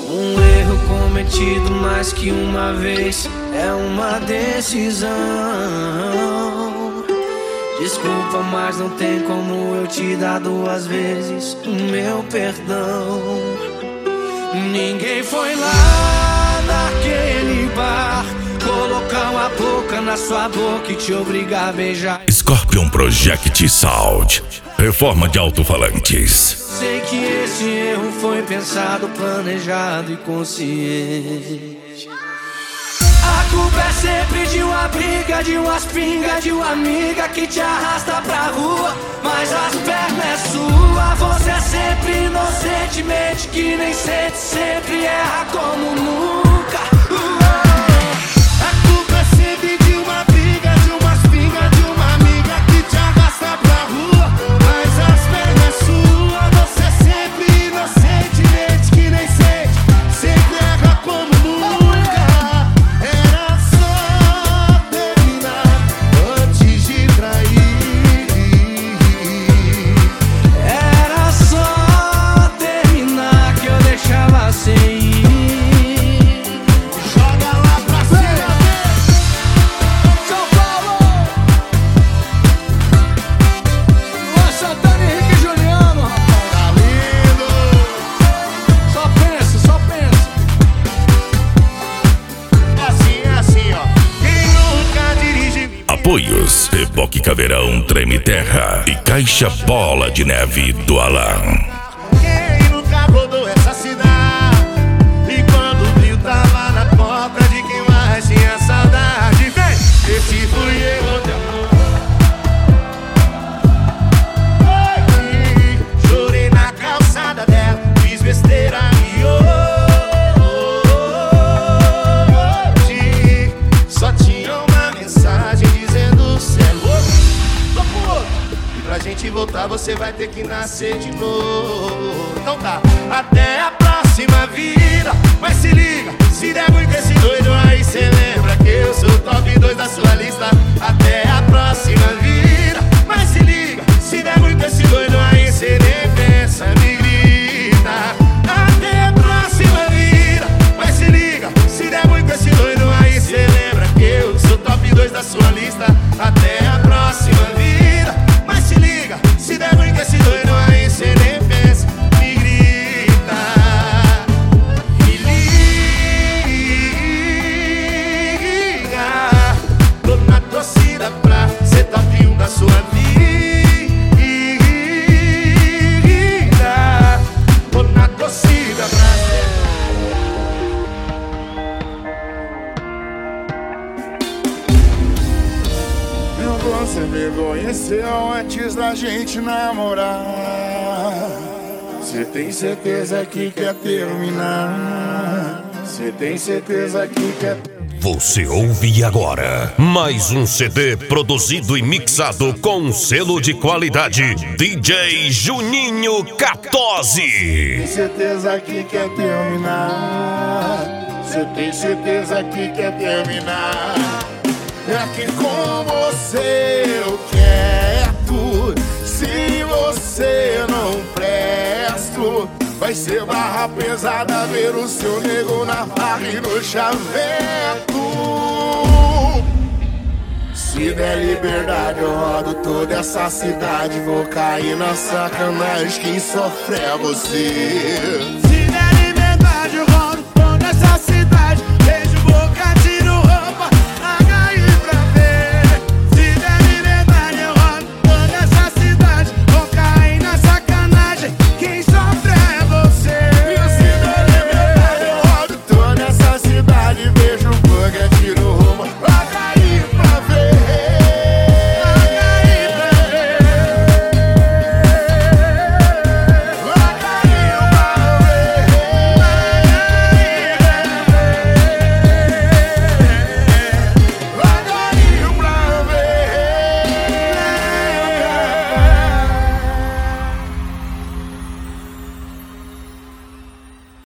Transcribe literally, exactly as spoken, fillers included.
Um erro cometido mais que uma vez é uma decisão. Desculpa, mas não tem como eu te dar duas vezes o meu perdão. Ninguém foi lá naquele bar colocar uma boca na sua boca e te obrigar a beijar. Scorpion Project Sound, reforma de alto-falantes. Sei que esse erro foi pensado, planejado e consciente. A culpa é sempre de uma briga, de umas pingas, de uma amiga que te arrasta pra rua, mas as pernas é sua. Você é sempre inocentemente que nem sente, sempre erra como nunca. A culpa é sempre de uma briga, de umas pingas, de uma amiga que te arrasta pra rua, mas as pernas é sua. Você é sempre inocentemente que nem sente, sempre erra como nunca. Era só terminar antes de trair. Era só terminar que eu deixava sem ir. Joga lá pra cima, São Paulo! Luan Santana, Henrique e Juliano, rapaz. tá lindo. Só pensa, só pensa. É assim, é assim, ó. Quem nunca dirige. Apoios: Reboque Caveirão, Treme Terra e Caixa Bola de Neve do Alan. Quem nunca rodou essa cidade? E quando o brilho tava na porta de quem mais tinha saudade? Vem, esse fui eu de amor. Oi, chorei na calçada dela, fiz besteira e hoje só tinha uma mensagem dizendo cê é louco, tô com outro. E pra gente voltar você vai ter que nascer de novo. Então tá, até a próxima vida. Mas se liga, se der muito esse doido aí cê lembra que eu sou o top dois da sua lista. Até a próxima vida. Mas se liga, se der muito esse doido aí cê nem pensa, me grita. Até a próxima vida. Mas se liga, se der muito esse doido aí cê lembra que eu sou o top dois da sua lista. Até a próxima vida. Mas se liga, se der ruim com esse doido aí cê nem pensa, me grita. Me liga. Tô na torcida pra ser top um da sua vida. Tô na torcida pra ser. Você me conheceu antes da gente namorar. Você tem certeza que quer terminar? Você tem certeza que quer terminar? Você ouve agora mais um C D produzido e mixado com selo de qualidade D J Juninho quatorze. Tem certeza que quer terminar? Você tem certeza que quer terminar? É que com você eu quero. Se você não presto, vai ser barra pesada ver o seu nego na barra e no chaveco. Se der liberdade eu rodo toda essa cidade. Vou cair na sacanagem, quem sofre é você.